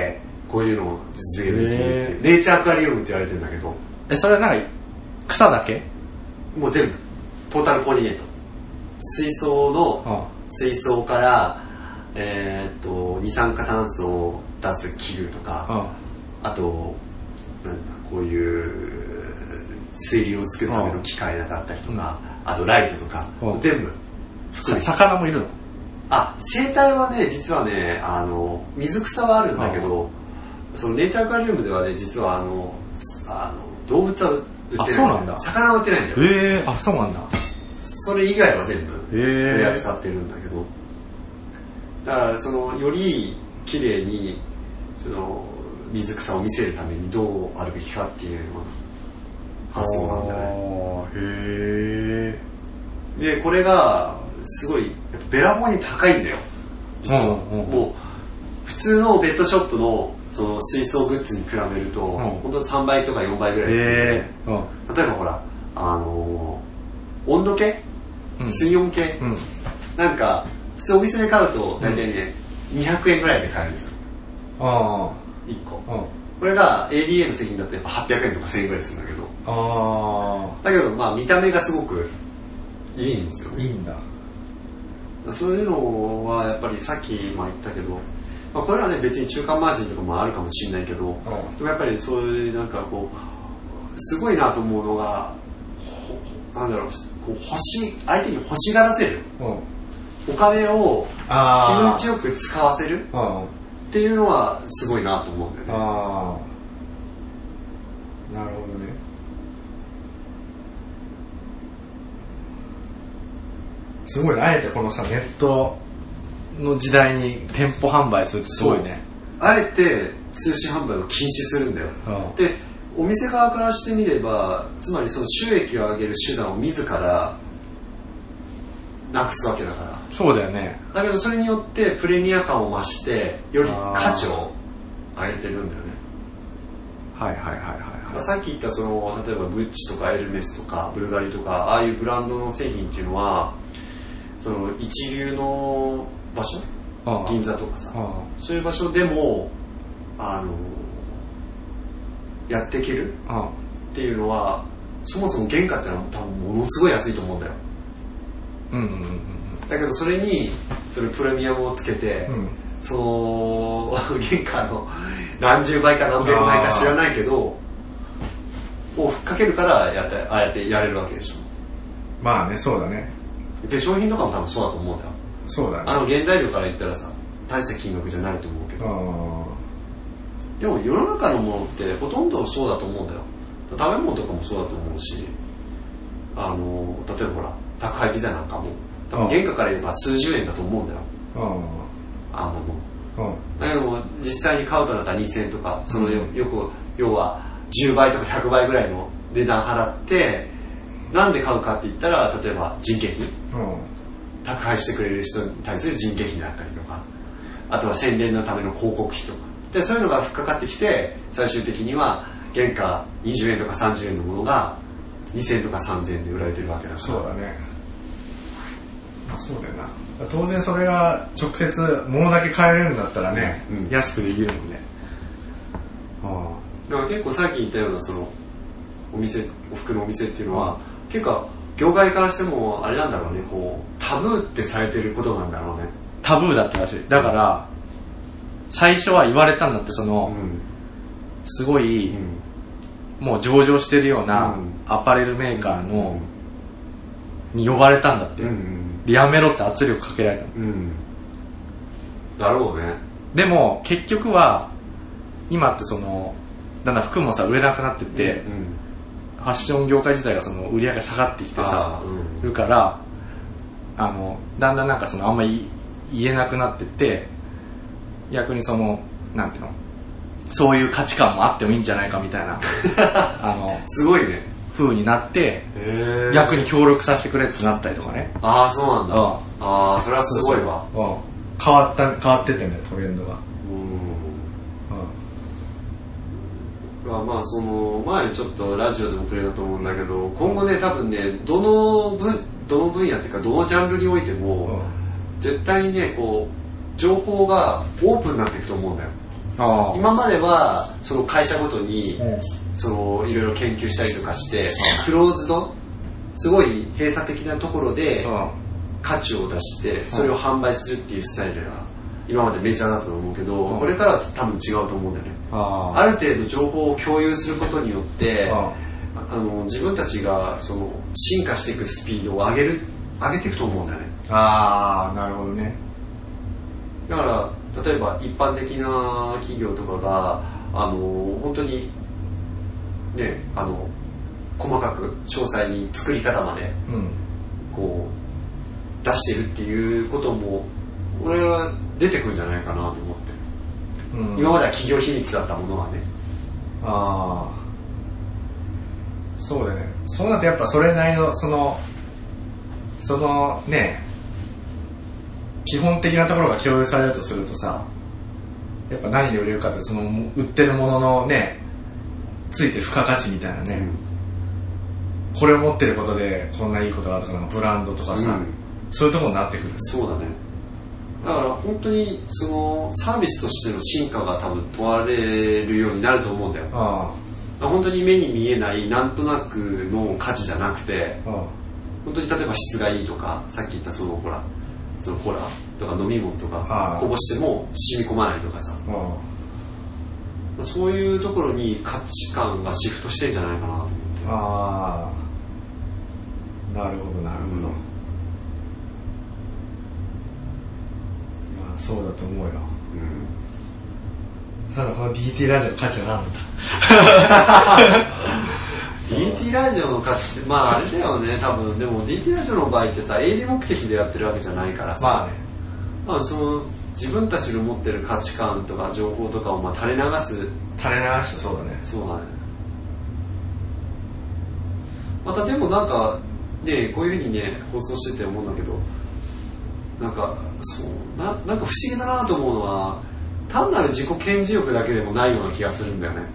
こういうのを実現できるってネイチャーアクアリウムって言われてるんだけど、 それはなんか草だけ？ もう全部トータルコーディネート、水槽から二酸化炭素を出す器具とか、あとなんだこういう水流を作るための機械だったりとか、あとライトとか全部含めて。 魚もいるの？ 生態はね、実はね、水草はあるんだけど、そのネイチャーアクアリウムではね、実は動物は売ってない。 そうなんだ。 魚は売ってないんだよ。 そうなんだ。 それ以外は全部取り扱ってるんだけど、だからそのより綺麗にその水草を見せるためにどうあるべきかっていう発想なんだね。でこれがすごいべらぼうに高いんだよ。もう普通のベッドショップのその水槽グッズに比べると、本当3倍とか4倍ぐらいですね。例えばほら温度計、水温計、なんか普通お店で買うと大体ね、200円ぐらいで買えるんですよ。1個。これが ADA の製品だとやっぱ800円とか1000円ぐらいするんだけど。だけどまあ見た目がすごくいいんですよね。 いいんだ。 そういうのはやっぱりさっき言ったけど、これはね別に中間マージンとかもあるかもしれないけど、でもやっぱりそういうなんかこうすごいなと思うのが、なんだろう、こう相手に欲しがらせる、お金を気持ちよく使わせるっていうのはすごいなと思うんだよね。 なるほどね。すごいね、あえてこのさネットの時代に店舗販売するってすごいね。 あえて通信販売を禁止するんだよ。でお店側からしてみれば、つまりその収益を上げる手段を自らなくすわけだから。 そうだよね。 だけどそれによってプレミア感を増してより価値を上げてるんだよね。さっき言ったその例えばグッチとかエルメスとかブルガリとかああいうブランドの製品っていうのはその一流の場所、銀座とかさ、そういう場所でもやっていけるっていうのは、そもそも原価ってのは多分ものすごい安いと思うんだよ。だけどそれにそれプレミアムをつけて、その原価の何十倍か何百倍か知らないけどをふっかけるからああやってやれるわけでしょ。 まあね、そうだね。 で商品とかも多分そうだと思うんだよ。 そうだね。 原材料から言ったらさ大した金額じゃないと思うけど、でも世の中のものってほとんどそうだと思うんだよ。食べ物とかもそうだと思うし、例えばほら宅配ピザなんかも多分原価から言えば数十円だと思うんだよ。だけども実際に買うとなったら2000円とか、その要は10倍とか100倍ぐらいの値段払って、なんで買うかって言ったら、例えば人件費、宅配してくれる人に対する人件費だったりとか、あとは宣伝のための広告費とかで、そういうのがふっかかってきて、最終的には原価20円とか30円のものが2000円とか3000円で売られてるわけだから。 そうだね。そうだよな。当然それが直接物だけ買えるんだったらね、安くできるもんね。 だから結構さっき言ったようなそのお服のお店っていうのは、結構業界からしてもあれなんだろうね、こうタブーってされてることなんだろうね。 タブーだったらしい。だから最初は言われたんだって、その、すごい、もう上場してるようなアパレルメーカーの、に呼ばれたんだって。でやめろって圧力かけられたの。 だろうね。 でも結局は今ってそのだんだん服もさ売れなくなってって、ファッション業界自体がその売り上げが下がってきてさ、るからだんだんなんかそのあんまり言えなくなってって、逆にそのなんていうの、そういう価値観もあってもいいんじゃないかみたいなすごいね風になって、逆に協力させてくれってなったりとかね。 そうなんだ。それはすごいわ。 変わっててね、トレンドが。 まあその前ちょっとラジオでも触れたと思うんだけど、今後ね多分ねどの分野っていうかどのジャンルにおいても、絶対にねこう情報がオープンになっていくと思うんだよ。 今まではその会社ごとにそのいろいろ研究したりとかしてクローズドすごい閉鎖的なところで価値を出してそれを販売するっていうスタイルが今までメジャーだったと思うけど、これからは多分違うと思うんだよね。ある程度情報を共有することによって自分たちがその進化していくスピードを上げていくと思うんだよね。 なるほどね。 だから例えば一般的な企業とかが本当にね細かく詳細に作り方までこう出してるっていうことも俺は出てくるんじゃないかなと思って、今までは企業秘密だったものがね。 そうだね。そうなってやっぱそれなりのそのね基本的なところが共有されるとするとさ、やっぱ何で売れるかってその売ってるもののねついて付加価値みたいなね、これを持ってることでこんないいことがあるとかブランドとかさ、そういうところになってくる。 そうだね。だから本当にそのサービスとしての進化が多分問われるようになると思うんだよ。本当に目に見えないなんとなくの価値じゃなくて、本当に例えば質がいいとか、さっき言ったそのコーラとか飲み物とかこぼしても染み込まないとかさ、そういうところに価値観がシフトしてんじゃないかなと思って。 なるほどなるほど。そうだと思うよ。ただこの DT ラジオの価値は何だ DT ラジオの価値ってあれだよね多分。でも DT ラジオの場合ってさ営利目的でやってるわけじゃないからさ、その自分たちの持ってる価値観とか情報とかを垂れ流してそうだね。 そうだね。またでもなんかねこういう風にね放送してて思うんだけど、なんか不思議だなと思うのは単なる自己顕示欲だけでもないような気がするんだよね。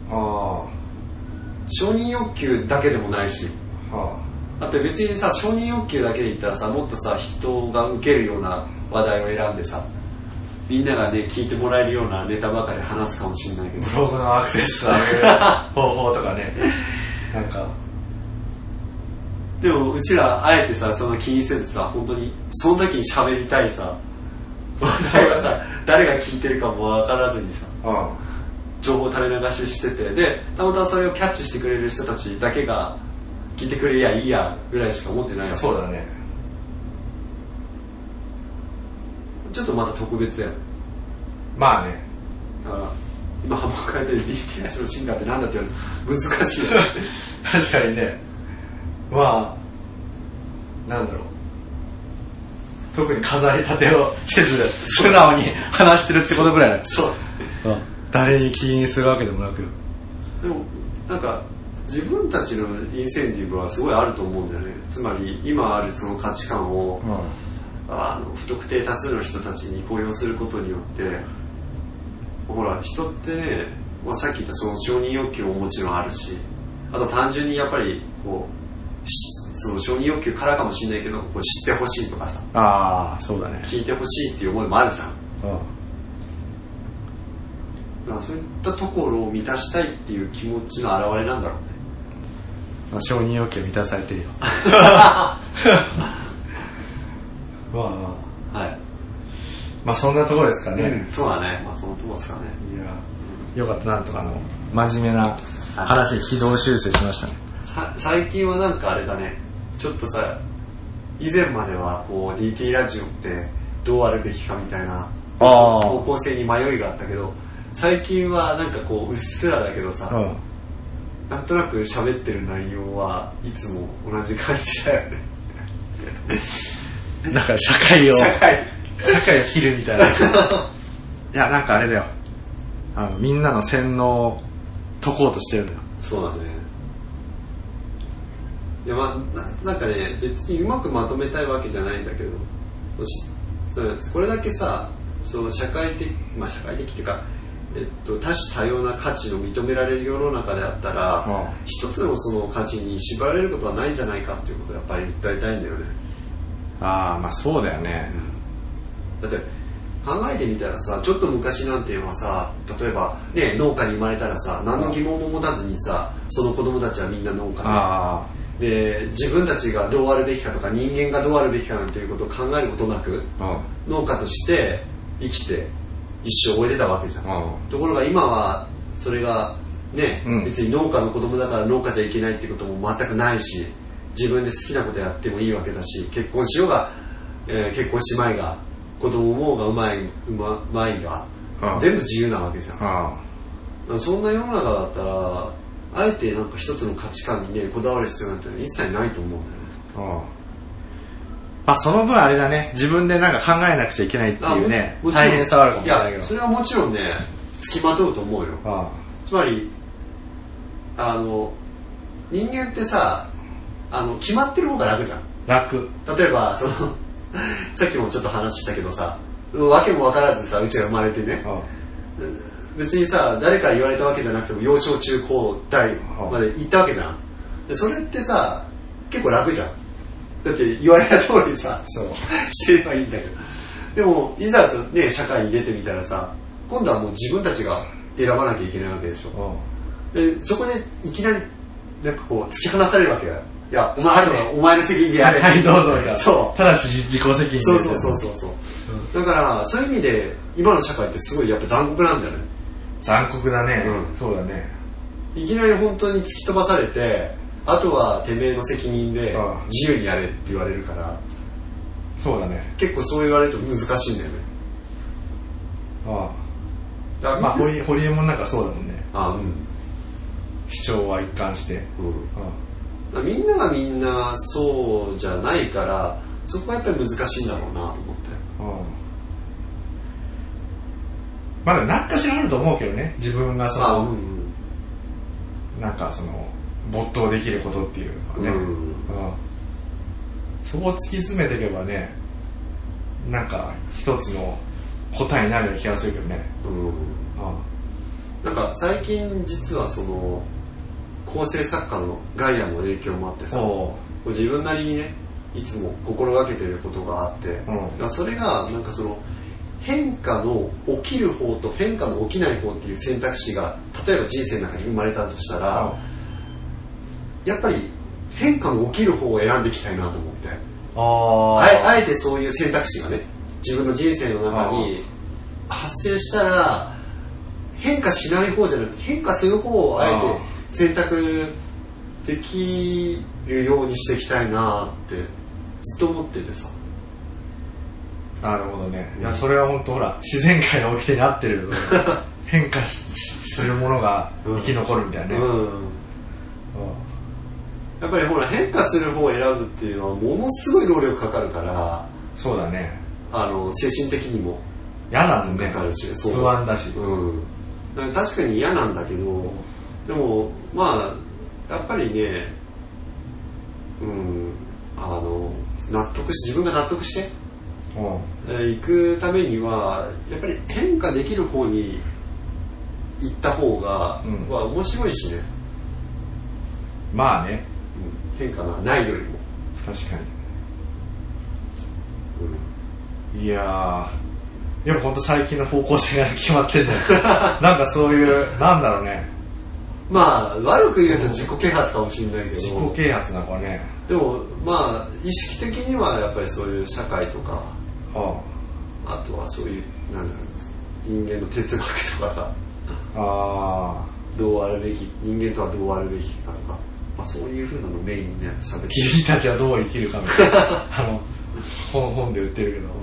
承認欲求だけでもないし、だって別にさ承認欲求だけで言ったらさもっとさ人が受けるような話題を選んでさみんながね聞いてもらえるようなネタばかり話すかもしれないけど、 ブログのアクセス上げる方法とかねなんかでもうちらあえてさその気にせずさ本当にその時に喋りたいさ話題はさ誰が聞いてるかも分からずにさ、情報垂れ流ししてて、でたまたまそれをキャッチしてくれる人たちだけが聞いてくれりゃいいやぐらいしか思ってないわけ。 そうだね。 ちょっとまた特別だよ。 まあね。 今幅を変えて DT ラジオの進化ってなんだっていうの難しいよね確かにね。なんだろう、特に飾り立てをせず素直に話してるってことぐらいだ。 そう、 誰に気にするわけでもなく。 でもなんか自分たちのインセンティブはすごいあると思うんだよね。つまり今あるその価値観を、不特定多数の人たちに公表することによってほら人ってね、さっき言ったその承認欲求ももちろんあるし、あと単純にやっぱりこうその承認欲求からかもしれないけどこう知ってほしいとかさ、 そうだね、 聞いてほしいっていう思いもあるじゃん。だからそういったところを満たしたいっていう気持ちの表れなんだろうね。 承認欲求満たされてるよそんなところですかね。 そうだね。そのところですかね。 いや、よかった。なんとか真面目な話軌道修正しましたね。 最近はなんかあれだね、ちょっとさ以前まではこう DT ラジオってどうあるべきかみたいな方向性に迷いがあったけど、最近はなんかこううっすらだけどさ、なんとなく喋ってる内容はいつも同じ感じだよねなんか社会を切るみたいないや、なんかあれだよ、みんなの洗脳を解こうとしてるんだよ。 そうだね。いやなんかね、別にうまくまとめたいわけじゃないんだけど、これだけさ、その社会的っていうか、多種多様な価値の認められる世の中であったら、一つのその価値に縛られることはないんじゃないかっていうことをやっぱり訴えたいんだよね。 そうだよね。 だって考えてみたらさ、ちょっと昔なんていうのはさ、例えば、ね、農家に生まれたらさ、何の疑問も持たずにさ、その子供たちはみんな農家で、自分たちがどうあるべきかとか、人間がどうあるべきかなんていうことを考えることなく、農家として生きて一生終えてたわけじゃん。ところが今はそれがね、別に農家の子供だから農家じゃいけないっていうことも全くないし、自分で好きなことやってもいいわけだし、結婚しようが、結婚しまいが、子供もがうまいが、全部自由なわけじゃん。そんな世の中だったら、あえてなんか一つの価値観にね、こだわる必要なんて一切ないと思うんだよね。 その分あれだね、自分でなんか考えなくちゃいけないっていうね、大変さはあるかもしれないけど。 いや、それはもちろんね、付きまとうと思うよ。つまり、人間ってさ、決まってる方が楽じゃん。 楽。 例えば、さっきもちょっと話したけどさ、わけも分からずさ、うちが生まれてね、別にさ、誰から言われたわけじゃなくても、幼少中高大まで行ったわけじゃん。でそれってさ、結構楽じゃん。だって言われた通りさ、してればいいんだけど。でも、いざとね、社会に出てみたらさ、今度はもう自分たちが選ばなきゃいけないわけでしょ。でそこでいきなり、なんかこう、突き放されるわけだよ。いや、お前の責任でやれ。 はい、どうぞ。 そう。 ただし自己責任で。 そう。だから、そういう意味で、今の社会ってすごいやっぱ残酷なんだよね。 残酷だね。そうだね。 いきなり本当に突き飛ばされて、あとはてめえの責任で自由にやれって言われるから。 そうだね。 結構そう言われると難しいんだよね。 ホリエモンなんかそうだもんね。主張は一貫して。 みんながみんなそうじゃないから、そこはやっぱり難しいんだろうなと思って。 まだ何かしらあると思うけどね、自分がなんか没頭できることっていうのはね、そこを突き詰めていけばね、なんか一つの答えになるような気がするけどね。 なんか最近実は構成作家のガイアの影響もあってさ、自分なりにね、いつも心がけてることがあって、それがなんか変化の起きる方と変化の起きない方っていう選択肢が例えば人生の中に生まれたとしたら、やっぱり変化の起きる方を選んでいきたいなと思って、あえてそういう選択肢がね、自分の人生の中に発生したら、変化しない方じゃなくて変化する方をあえて選択できるようにしていきたいなってずっと思っててさ。 なるほどね。いや、それは本当ほら、自然界の掟に合ってる変化するものが生き残るみたいなね。 やっぱりほら、変化する方を選ぶっていうのはものすごい労力かかるから、 そうだね。 精神的にも嫌だもんね。 かかるし、 不安だし。 確かに嫌なんだけど、でもまあやっぱりね、自分が納得して行くためにはやっぱり変化できる方に行った方が、面白いしね。 まあね、 変化がないよりも。 確かに。いやー、でも本当最近の方向性が決まってんだよ。なんかそういう、なんだろうね。 まあ悪く言うと自己啓発かもしれないけど。 自己啓発なのかね。 でもまあ意識的にはやっぱりそういう社会とか、あとはそういう人間の哲学とかさ、どうあるべき、人間とはどうあるべきかとか、そういう風なのをメインにね喋って。 君たちはどう生きるかみたいな本で売ってるけど。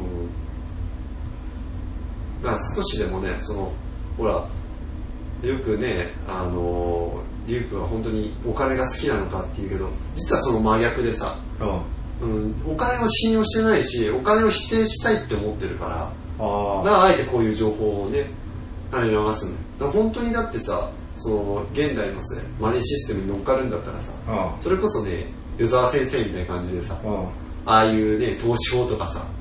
だから少しでもね、ほらよくね、リュウ君は本当にお金が好きなのかっていうけど、実はその真逆でさ、お金を信用してないし、お金を否定したいって思ってるから、だからあえてこういう情報をね、流すんだよ。本当にだってさ、現代のマネーシステムに乗っかるんだったらさ、それこそね、湯沢先生みたいな感じでさ、ああいうね、投資法とかさ、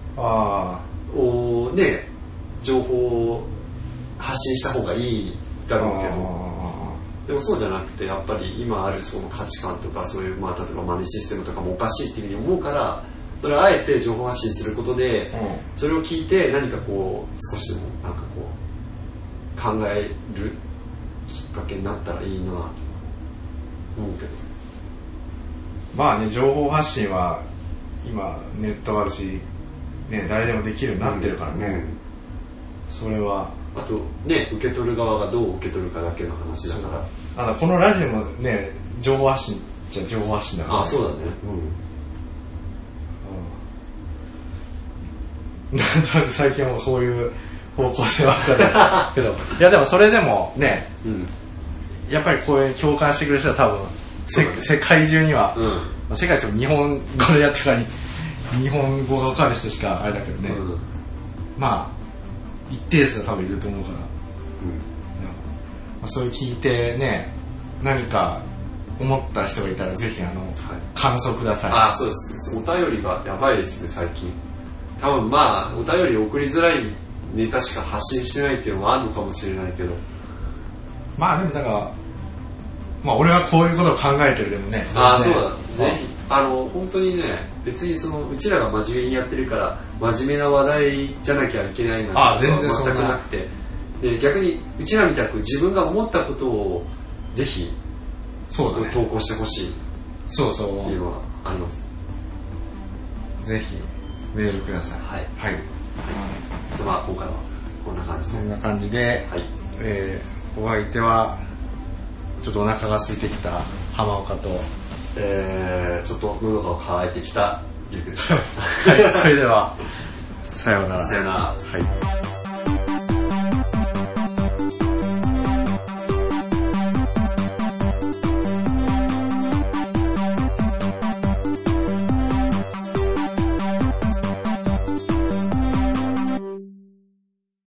ね、情報を発信した方がいいだろうけど、でもそうじゃなくて、やっぱり今あるその価値観とか、そういう例えばマネーシステムとかもおかしいっていうふうに思うから、 それをあえて情報発信することで、それを聞いて何かこう少しでもなんかこう考えるきっかけになったらいいなと思うけど。 まあね、情報発信は今ネットがあるし、ね、誰でもできるようになってるからね、それはあとね、受け取る側がどう受け取るかだけの話だから。 このラジオもね、情報発信じゃ情報発信だから、ね、 そうだね。 なんとなく最近はこういう方向性は分かるけど、いやでもそれでもね、やっぱりこういう共感してくれる人は多分、世界中には、世界ですよ、日本語でやってからに日本語が分かる人しかあれだけどね、まあ一定数多分いると思うから、そういう聞いてね、何か思った人がいたらぜひ感想ください。 そうです。お便りがやばいですね最近。多分まあお便り送りづらいネタしか発信してないっていうのもあるのかもしれないけど、 まあでもだからまあ俺はこういうことを考えてるでもね。 そうだ。ぜひ本当にね、別にうちらが真面目にやってるから真面目な話題じゃなきゃいけないなんて全くなくて、で逆にうちらみたく自分が思ったことをぜひ投稿してほしい。そうっていうのはあります。 ぜひメールください。 はい。まあ今回はこんな感じで。 こんな感じで、お相手はちょっとお腹が空いてきた浜岡と、 ちょっと喉が渇いてきたリュウクです。 はい。それではさようなら。 さようなら。 はい。